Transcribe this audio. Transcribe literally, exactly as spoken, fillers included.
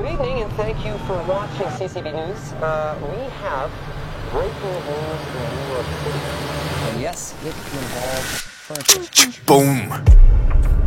Good evening, and thank you for watching C C B News. Uh, we have breaking news in New York City. And yes, it involves furniture. Boom.